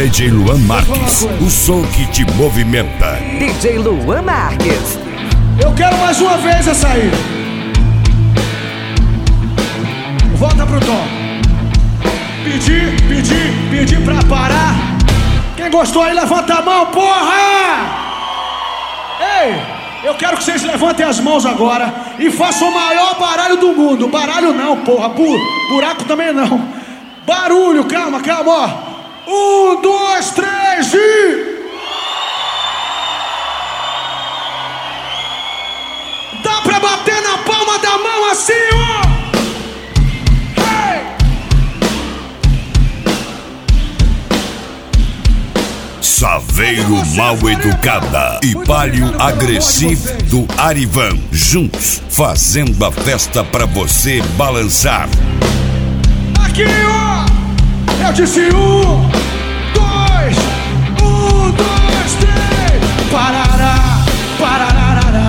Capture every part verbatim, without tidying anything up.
D J Luan Marques, o som que te movimenta. D J Luan Marques. Eu quero mais uma vez essa aí. Volta pro tom. Pedir, pedir, pedir pra parar. Quem gostou aí, levanta a mão, porra! Ei, eu quero que vocês levantem as mãos agora e façam o maior baralho do mundo. Baralho não, porra, Bu, buraco também não. Barulho, calma, calma, ó. Um, dois, três e... Dá pra bater na palma da mão assim, ó. Hey! Saveiro Mal Educada e Palio Agressivo do Arivan, juntos fazendo a festa pra você balançar. Aqui, ó. Eu disse um, dois, um, dois, três. Parará, parararará.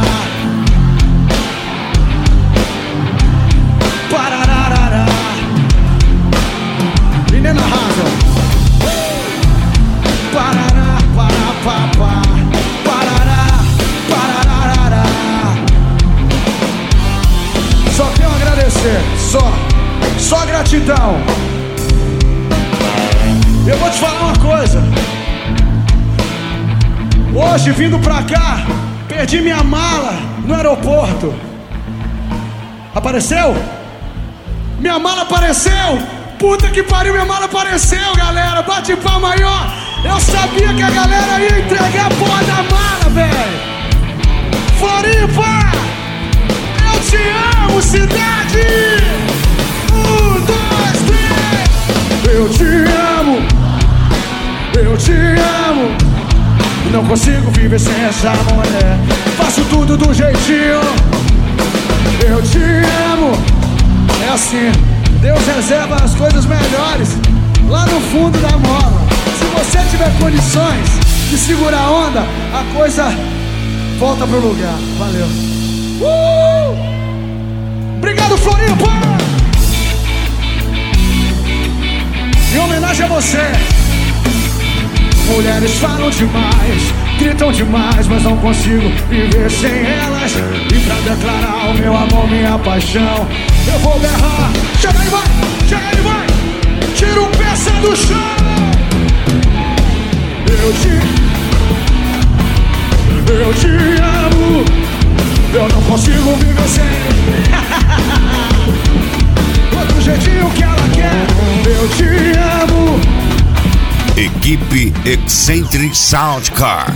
Parararará. Inenarrável. Parará, pará, papá. Parará, parararará. Só tenho a agradecer, só, só gratidão. Eu vou te falar uma coisa. Hoje, vindo pra cá, perdi minha mala no aeroporto. Apareceu? Minha mala apareceu! Puta que pariu, minha mala apareceu, galera! Bate palma aí, ó! Eu sabia que a galera ia entregar a porra da mala, velho! Floripa! Eu te amo, cidade! Um, dois, três! Eu te amo! Eu te amo, não consigo viver sem essa mulher. Faço tudo do jeitinho. Eu te amo. É assim, Deus reserva as coisas melhores lá no fundo da mola. Se você tiver condições de segurar a onda, a coisa volta pro lugar. Valeu. uh! Obrigado, Floripa. Em homenagem a você. Mulheres falam demais, gritam demais, mas não consigo viver sem elas. E pra declarar o meu amor, minha paixão, eu vou berrar. Chega aí, vai, chega aí, vai. Tira o peça do chão. Eu te, eu te amo. Eu não consigo viver sem. Outro jeitinho que ela quer. Eu te amo. Equipe Eccentric Sound Car.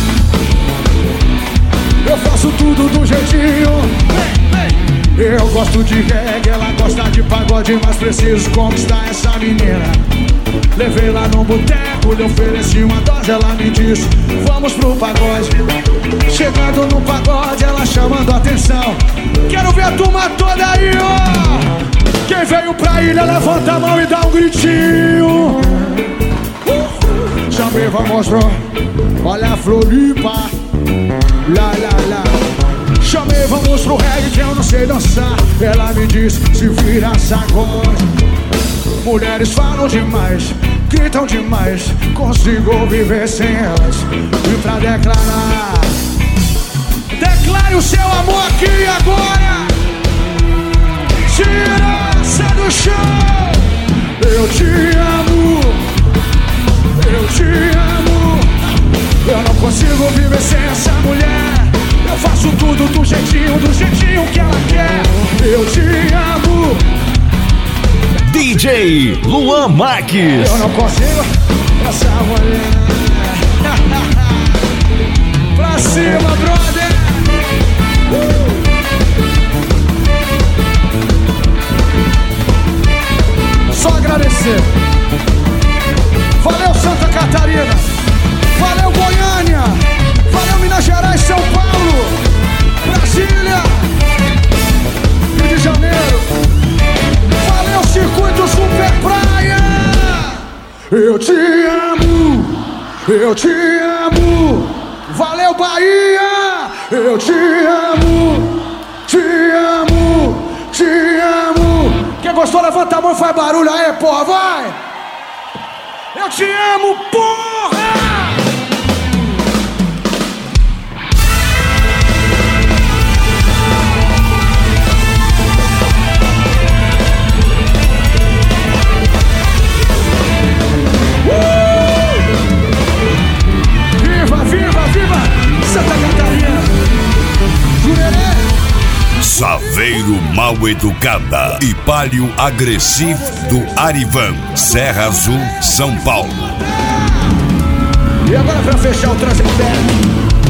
Eu faço tudo do jeitinho. Eu gosto de reggae, ela gosta de pagode, mas preciso conquistar essa menina. Levei lá no boteco, lhe ofereci uma dose, ela me disse: vamos pro pagode. Chegando no pagode, ela chamando a atenção. Quero ver a turma toda aí, ó. Quem veio pra ilha, levanta a mão e dá um gritinho. Chamei, vamos pro, olha a Floripa, lá, lá, lá. Chamei, vamos pro reggae que eu não sei dançar. Ela me disse, se vira, sacode. Mulheres falam demais, gritam demais, consigo viver sem elas. E pra declarar, declare o seu amor aqui e agora. Tira-se do chão. Eu te amo. Eu te amo. Eu não consigo viver sem essa mulher. Eu faço tudo do jeitinho, do jeitinho que ela quer. Eu te amo. D J Luan Marques. Eu não consigo essa mulher. Pra cima, brother. uh. Só agradecer. Valeu, Santa Catarina. Valeu, Goiânia. Valeu, Minas Gerais, São Paulo, Brasília, Rio de Janeiro. Valeu, Circuito Super Praia. Eu te amo. Eu te amo. Valeu, Bahia. Eu te amo. Te amo. Te amo. Quem gostou, levanta a mão e faz barulho aí, porra, vai. Eu te amo, porra! Santa Catarina, Jurerê, Saveiro Mal Educada e Palio Agressivo do Arivan, Serra Azul, São Paulo. E agora pra fechar o Transpé.